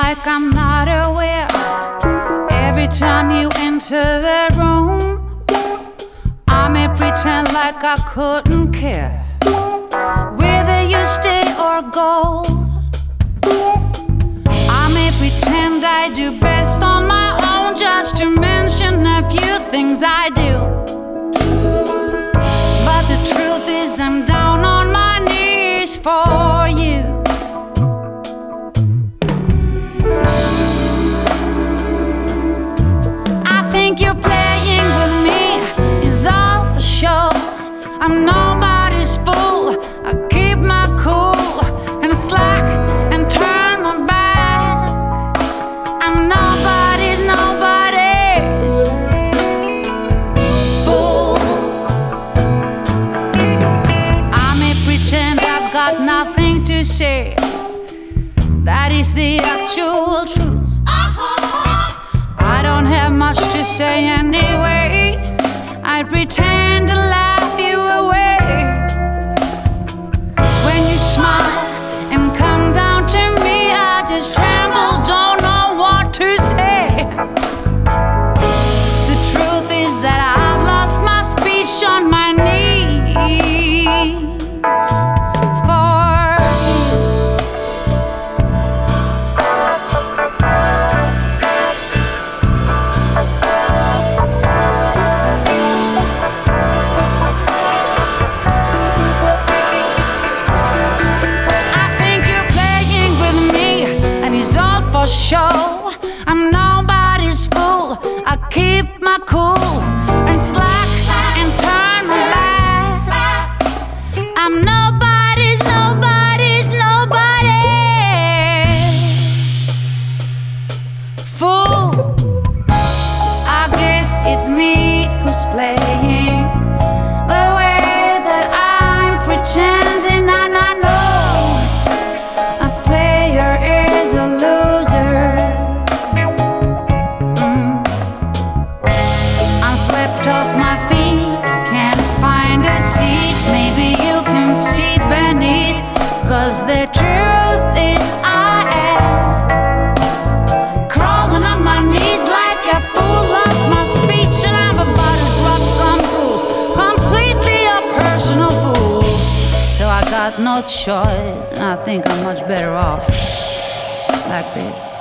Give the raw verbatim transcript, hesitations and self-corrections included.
like I'm not aware. Every time you enter the room, I may pretend like I couldn't care whether you stay or go. I may pretend I do best on my own, just to mention a few things I do. But the truth is I'm down on my knees for you. I think you're playing with me, it's all for show. I'm nobody's fool, I keep my cool and slack and turn my back. I'm nobody's, nobody's fool. I may pretend I've got nothing to say, that is the actual truth. I don't have much to say anyway, I pretend to laugh you away. When you smile and come down to me, I just tremble, don't know what to say. The truth is that I've lost my speech on my knees for you. Show I'm nobody's fool, I keep my cool and slack and turn my back. I'm nobody's, nobody's, nobody's fool. I guess it's me who's playing the way that I'm pretending, and I know a player is a loser. Off my feet, can't find a seat. Maybe you can see beneath, 'cause the truth is I am crawling on my knees like a fool. Lost my speech and I'm about to drop some fool, completely a personal fool. So I got no choice, and I think I'm much better off like this.